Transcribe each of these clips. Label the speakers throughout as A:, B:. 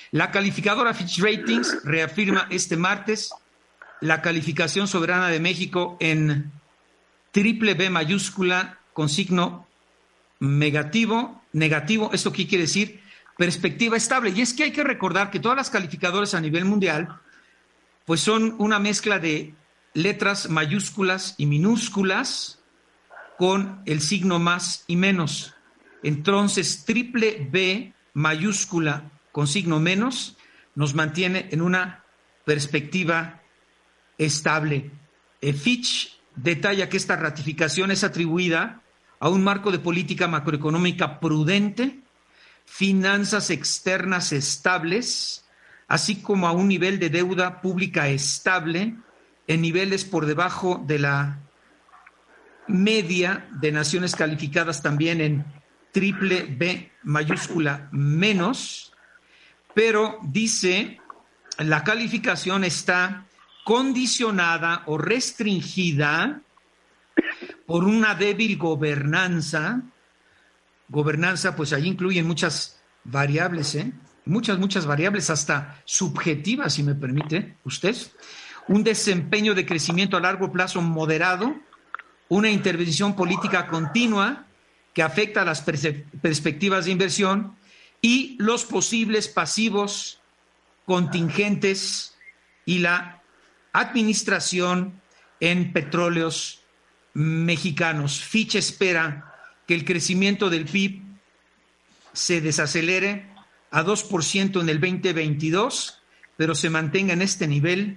A: La calificadora Fitch Ratings reafirma este martes la calificación soberana de México en triple B mayúscula con signo negativo. ¿Esto qué quiere decir? Perspectiva estable. Y es que hay que recordar que todas las calificadoras a nivel mundial pues son una mezcla de letras mayúsculas y minúsculas con el signo más y menos. Entonces, triple B mayúscula con signo menos nos mantiene en una perspectiva estable. Fitch detalla que esta ratificación es atribuida a un marco de política macroeconómica prudente, finanzas externas estables, así como a un nivel de deuda pública estable en niveles por debajo de la media de naciones calificadas también en triple B mayúscula menos, pero dice la calificación está condicionada o restringida por una débil gobernanza, pues ahí incluyen muchas variables, muchas variables, hasta subjetivas, si me permite usted, un desempeño de crecimiento a largo plazo moderado, una intervención política continua que afecta a las perspectivas de inversión y los posibles pasivos contingentes y la administración en petróleos mexicanos. Fitch espera que el crecimiento del PIB se desacelere a 2% en el 2022, pero se mantenga en este nivel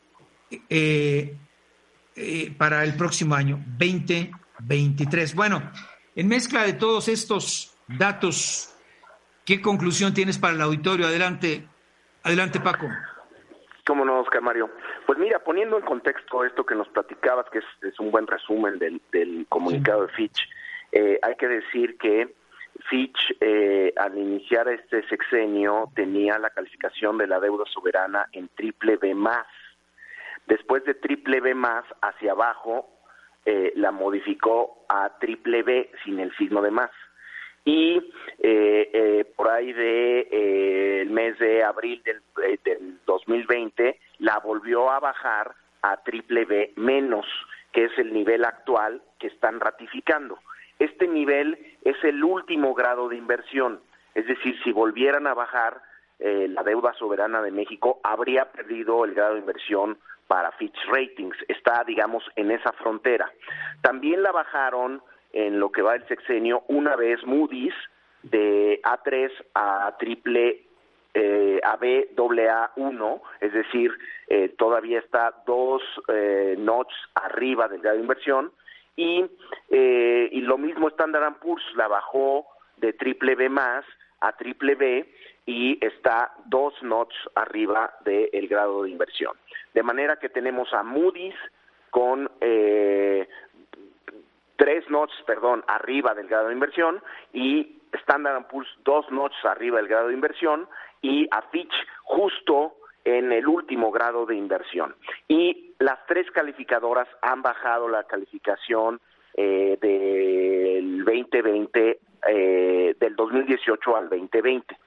A: para el próximo año, 2023. Bueno, en mezcla de todos estos datos, ¿qué conclusión tienes para el auditorio? Adelante, Paco.
B: ¿Cómo no, Oscar Mario? Pues mira, poniendo en contexto esto que nos platicabas, que es un buen resumen del comunicado de Fitch, hay que decir que Fitch, al iniciar este sexenio, tenía la calificación de la deuda soberana en triple B+. Después de triple B+, hacia abajo, la modificó a triple B sin el signo de más. Y por ahí el mes de abril del 2020 la volvió a bajar a triple B menos, que es el nivel actual que están ratificando. Este nivel es el último grado de inversión, es decir, si volvieran a bajar la deuda soberana de México, habría perdido el grado de inversión para Fitch Ratings, está, digamos, en esa frontera. También la bajaron en lo que va el sexenio una vez Moody's de A3 a triple a Baa1, es decir, todavía está 2 notches arriba del grado de inversión, y lo mismo Standard & Poor's la bajó de triple B+ a triple B y está 2 notches arriba del grado de inversión. De manera que tenemos a Moody's con 3 notches, arriba del grado de inversión, y Standard & Poor's 2 notches arriba del grado de inversión, y a Fitch justo en el último grado de inversión. Y las 3 calificadoras han bajado la calificación del 2020, del 2018 al 2020.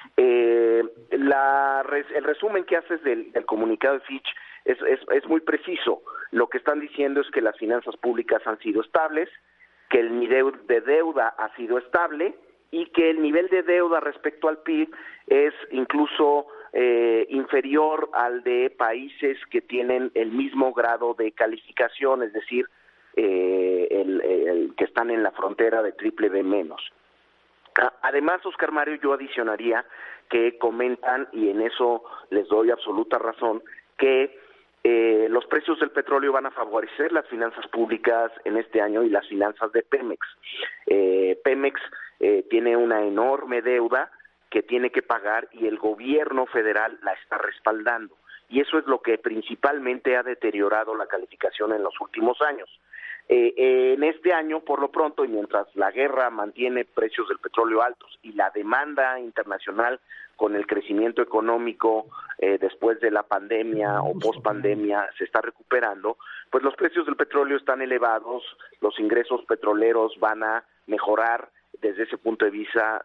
B: El resumen que haces del comunicado de Fitch es muy preciso. Lo que están diciendo es que las finanzas públicas han sido estables, que el nivel de deuda ha sido estable y que el nivel de deuda respecto al PIB es incluso inferior al de países que tienen el mismo grado de calificación, es decir, el que están en la frontera de triple B menos. Además, Oscar Mario, yo adicionaría que comentan, y en eso les doy absoluta razón, que los precios del petróleo van a favorecer las finanzas públicas en este año y las finanzas de Pemex. Pemex tiene una enorme deuda que tiene que pagar y el gobierno federal la está respaldando. Y eso es lo que principalmente ha deteriorado la calificación en los últimos años. En este año, por lo pronto, y mientras la guerra mantiene precios del petróleo altos y la demanda internacional con el crecimiento económico después de la pandemia o pospandemia se está recuperando, pues los precios del petróleo están elevados, los ingresos petroleros van a mejorar desde ese punto de vista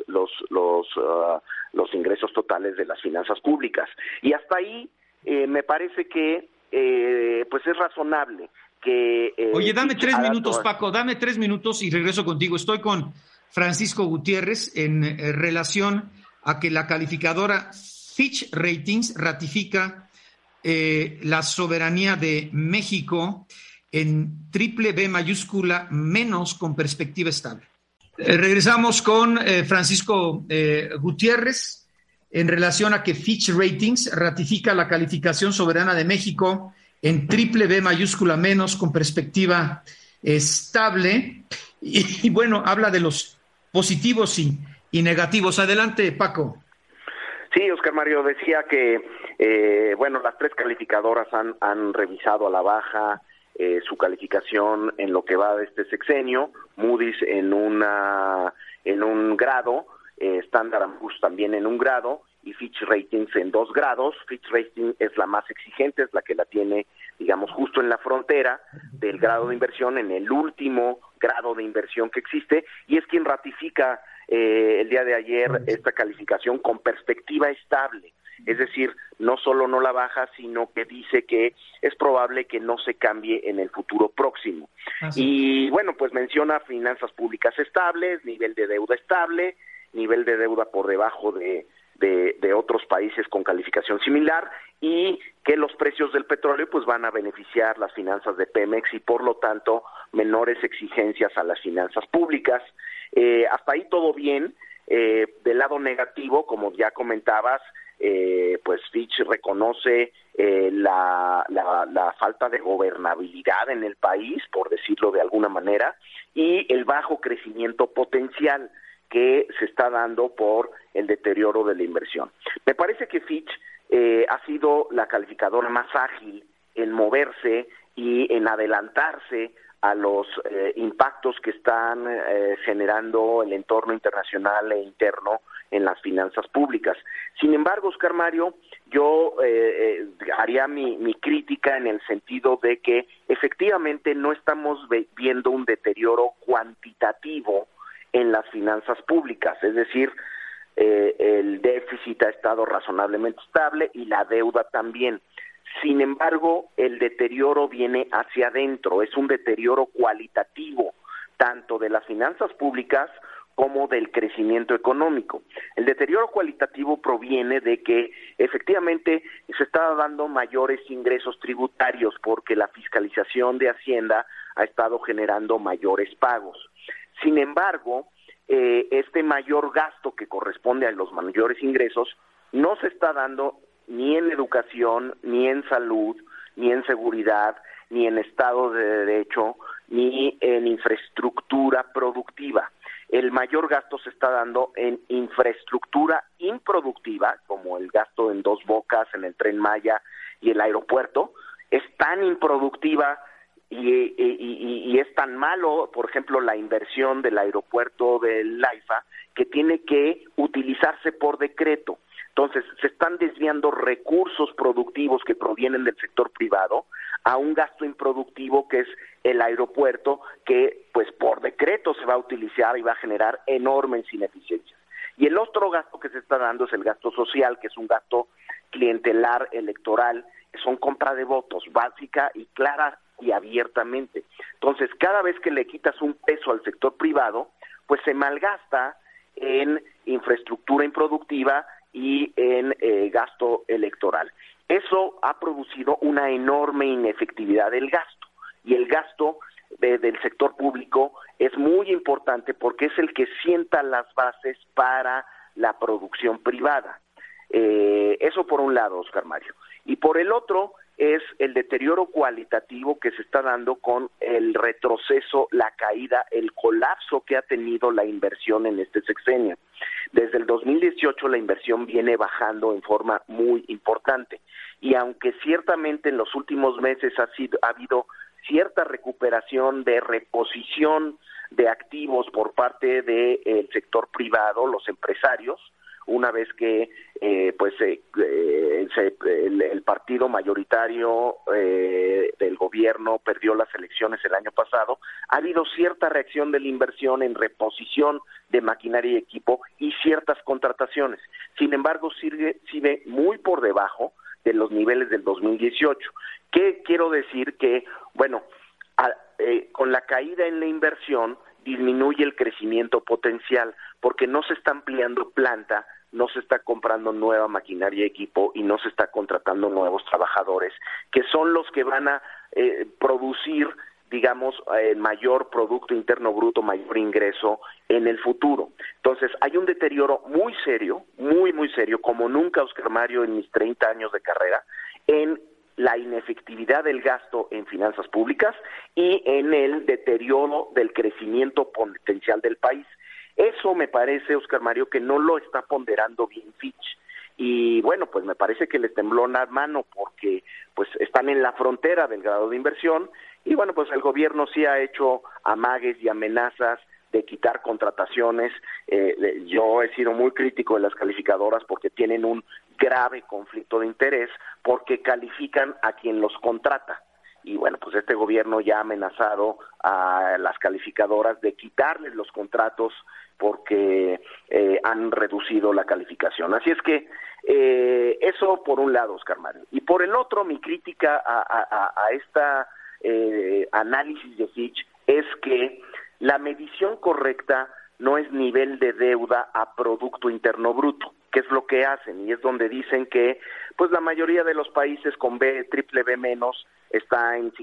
B: los ingresos totales de las finanzas públicas. Y hasta ahí me parece que pues es razonable que...
A: Oye, dame 3 minutos, Paco, dame 3 minutos y regreso contigo. Estoy con Francisco Gutiérrez en relación a que la calificadora Fitch Ratings ratifica la soberanía de México en triple B mayúscula menos con perspectiva estable. Regresamos con Francisco Gutiérrez en relación a que Fitch Ratings ratifica la calificación soberana de México en triple B mayúscula menos con perspectiva estable y bueno, habla de los positivos y negativos. Adelante, Paco.
B: Sí, Oscar Mario, decía que bueno, las 3 calificadoras han revisado a la baja su calificación en lo que va de este sexenio. Moody's en un grado, Standard & Poor's también en un grado y Fitch Ratings en 2 grados. Fitch Ratings es la más exigente, es la que la tiene, digamos, justo en la frontera del grado de inversión, en el último grado de inversión que existe, y es quien ratifica el día de ayer esta calificación con perspectiva estable. Es decir, no solo no la baja, sino que dice que es probable que no se cambie en el futuro próximo. Y bueno, pues menciona finanzas públicas estables, nivel de deuda estable, nivel de deuda por debajo de otros países con calificación similar, y que los precios del petróleo pues van a beneficiar las finanzas de Pemex y por lo tanto menores exigencias a las finanzas públicas. Hasta ahí todo bien. Del lado negativo, como ya comentabas, pues Fitch reconoce la falta de gobernabilidad en el país, por decirlo de alguna manera, y el bajo crecimiento potencial que se está dando por el deterioro de la inversión. Me parece que Fitch ha sido la calificadora más ágil en moverse y en adelantarse a los impactos que están generando el entorno internacional e interno en las finanzas públicas. Sin embargo, Oscar Mario, yo haría mi crítica en el sentido de que efectivamente no estamos viendo un deterioro cuantitativo en las finanzas públicas, es decir, el déficit ha estado razonablemente estable y la deuda también. Sin embargo, el deterioro viene hacia adentro, es un deterioro cualitativo, tanto de las finanzas públicas como del crecimiento económico. El deterioro cualitativo proviene de que efectivamente se está dando mayores ingresos tributarios porque la fiscalización de Hacienda ha estado generando mayores pagos. Sin embargo, este mayor gasto que corresponde a los mayores ingresos no se está dando ni en educación, ni en salud, ni en seguridad, ni en Estado de Derecho, ni en infraestructura productiva. El mayor gasto se está dando en infraestructura improductiva, como el gasto en Dos Bocas, en el Tren Maya y el aeropuerto. Es tan improductiva y es tan malo, por ejemplo, la inversión del aeropuerto del AIFA, que tiene que utilizarse por decreto. Entonces, se están desviando recursos productivos que provienen del sector privado a un gasto improductivo que es el aeropuerto, que pues por decreto se va a utilizar y va a generar enormes ineficiencias. Y el otro gasto que se está dando es el gasto social, que es un gasto clientelar electoral, que son compra de votos, básica y clara y abiertamente. Entonces, cada vez que le quitas un peso al sector privado, pues se malgasta en infraestructura improductiva y en gasto electoral. Eso ha producido una enorme inefectividad del gasto, y el gasto del sector público es muy importante porque es el que sienta las bases para la producción privada. Eso por un lado, Oscar Mario. Y por el otro es el deterioro cualitativo que se está dando con el retroceso, la caída, el colapso que ha tenido la inversión en este sexenio. Desde el 2018 la inversión viene bajando en forma muy importante, y aunque ciertamente en los últimos meses ha habido cierta recuperación de reposición de activos por parte del sector privado, los empresarios, una vez que el partido mayoritario del gobierno perdió las elecciones el año pasado, ha habido cierta reacción de la inversión en reposición de maquinaria y equipo y ciertas contrataciones. Sin embargo, sigue muy por debajo de los niveles del 2018. ¿Qué quiero decir? Que, bueno, con la caída en la inversión disminuye el crecimiento potencial porque no se está ampliando planta, no se está comprando nueva maquinaria y equipo y no se está contratando nuevos trabajadores, que son los que van a producir, digamos, mayor Producto Interno Bruto, mayor ingreso en el futuro. Entonces, hay un deterioro muy serio, muy serio, como nunca, Oscar Mario, en mis 30 años de carrera, en la inefectividad del gasto en finanzas públicas y en el deterioro del crecimiento potencial del país. Eso me parece, Oscar Mario, que no lo está ponderando bien Fitch. Y bueno, pues me parece que les tembló la mano porque pues están en la frontera del grado de inversión y bueno, pues el gobierno sí ha hecho amagues y amenazas de quitar contrataciones. Yo he sido muy crítico de las calificadoras porque tienen un grave conflicto de interés porque califican a quien los contrata. Y bueno, pues este gobierno ya ha amenazado a las calificadoras de quitarles los contratos porque han reducido la calificación. Así es que eso por un lado, Oscar Mario. Y por el otro, mi crítica a esta análisis de Fitch es que la medición correcta no es nivel de deuda a Producto Interno Bruto, que es lo que hacen, y es donde dicen que pues la mayoría de los países con triple B menos está en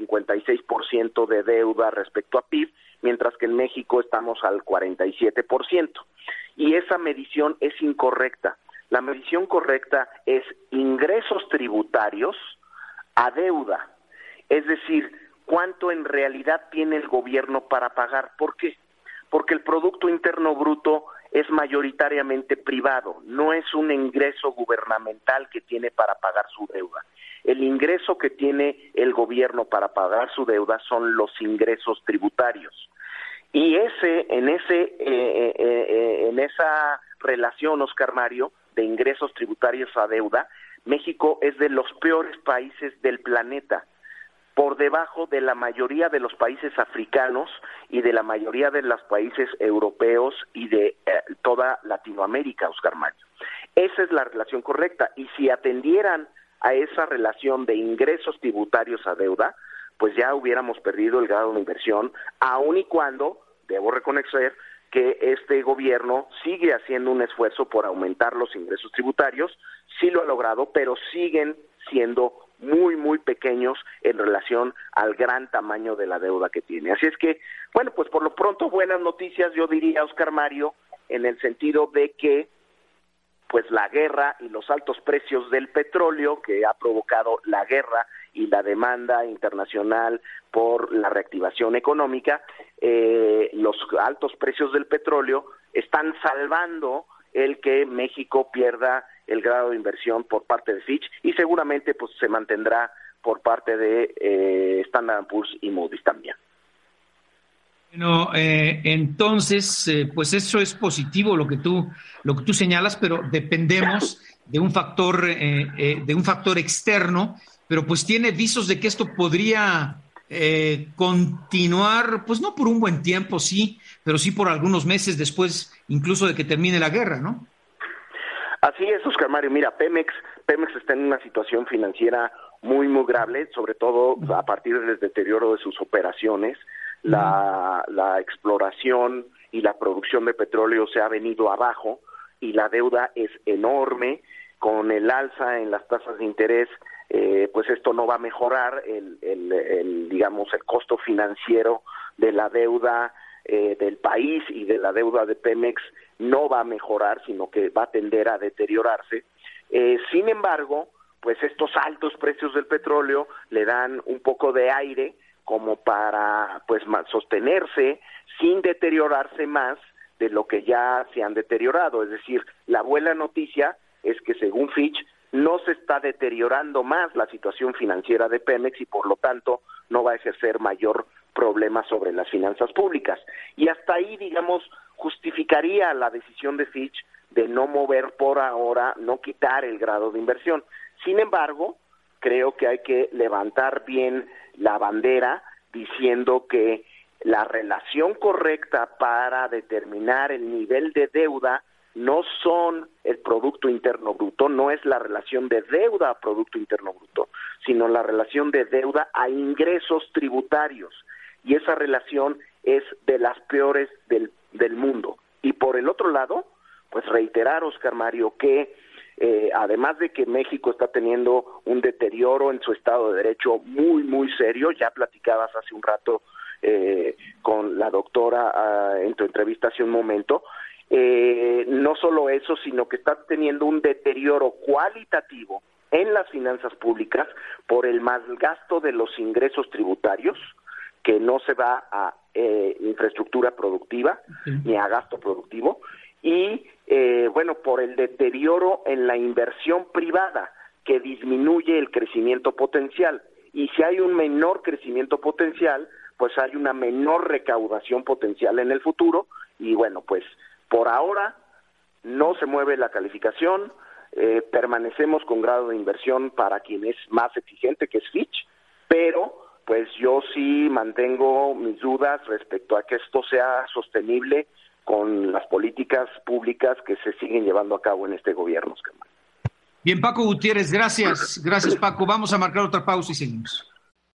B: 56% de deuda respecto a PIB, mientras que en México estamos al 47%. Y esa medición es incorrecta. La medición correcta es ingresos tributarios a deuda, es decir, cuánto en realidad tiene el gobierno para pagar. ¿Por qué? Porque el Producto Interno Bruto es mayoritariamente privado, no es un ingreso gubernamental que tiene para pagar su deuda. El ingreso que tiene el gobierno para pagar su deuda son los ingresos tributarios. Y en esa relación, Oscar Mario, de ingresos tributarios a deuda, México es de los peores países del planeta, por debajo de la mayoría de los países africanos y de la mayoría de los países europeos y de toda Latinoamérica, Oscar Mario. Esa es la relación correcta, y si atendieran a esa relación de ingresos tributarios a deuda, pues ya hubiéramos perdido el grado de inversión, aun y cuando, debo reconocer, que este gobierno sigue haciendo un esfuerzo por aumentar los ingresos tributarios, sí lo ha logrado, pero siguen siendo muy pequeños en relación al gran tamaño de la deuda que tiene. Así es que, bueno, pues por lo pronto buenas noticias, yo diría, Oscar Mario, en el sentido de que pues la guerra y los altos precios del petróleo que ha provocado la guerra y la demanda internacional por la reactivación económica, los altos precios del petróleo están salvando el que México pierda el grado de inversión por parte de Fitch y seguramente pues se mantendrá por parte de Standard & Poor's y Moody's también.
A: Bueno, entonces, pues eso es positivo lo que tú señalas, pero dependemos de un factor externo, pero pues tiene visos de que esto podría continuar, pues no por un buen tiempo, sí, pero sí por algunos meses después, incluso de que termine la guerra, ¿no?
B: Así es, Oscar Mario. Mira, Pemex está en una situación financiera muy grave, sobre todo a partir del deterioro de sus operaciones. La exploración y la producción de petróleo se ha venido abajo y la deuda es enorme. Con el alza en las tasas de interés, pues esto no va a mejorar digamos, el costo financiero de la deuda del país y de la deuda de Pemex no va a mejorar, sino que va a tender a deteriorarse. Sin embargo, pues estos altos precios del petróleo le dan un poco de aire como para pues sostenerse sin deteriorarse más de lo que ya se han deteriorado. Es decir, la buena noticia es que según Fitch no se está deteriorando más la situación financiera de Pemex y por lo tanto no va a ejercer mayor problema sobre las finanzas públicas. Y hasta ahí, digamos, justificaría la decisión de Fitch de no mover por ahora, no quitar el grado de inversión. Sin embargo, creo que hay que levantar bien la bandera diciendo que la relación correcta para determinar el nivel de deuda no son el Producto Interno Bruto, no es la relación de deuda a Producto Interno Bruto, sino la relación de deuda a ingresos tributarios. Y esa relación es de las peores del mundo. Y por el otro lado, pues reiterar, Oscar Mario, que además de que México está teniendo un deterioro en su Estado de Derecho muy, muy serio, ya platicabas hace un rato con la doctora en tu entrevista hace un momento, no solo eso, sino que está teniendo un deterioro cualitativo en las finanzas públicas por el malgasto de los ingresos tributarios, que no se va a infraestructura productiva ni a gasto productivo, y bueno, por el deterioro en la inversión privada, que disminuye el crecimiento potencial. Y si hay un menor crecimiento potencial, pues hay una menor recaudación potencial en el futuro, y bueno, pues por ahora no se mueve la calificación, permanecemos con grado de inversión para quien es más exigente, que es Fitch, pero pues yo sí mantengo mis dudas respecto a que esto sea sostenible con las políticas públicas que se siguen llevando a cabo en este gobierno.
A: Bien, Paco Gutiérrez, gracias. Gracias, Paco. Vamos a marcar otra pausa y seguimos.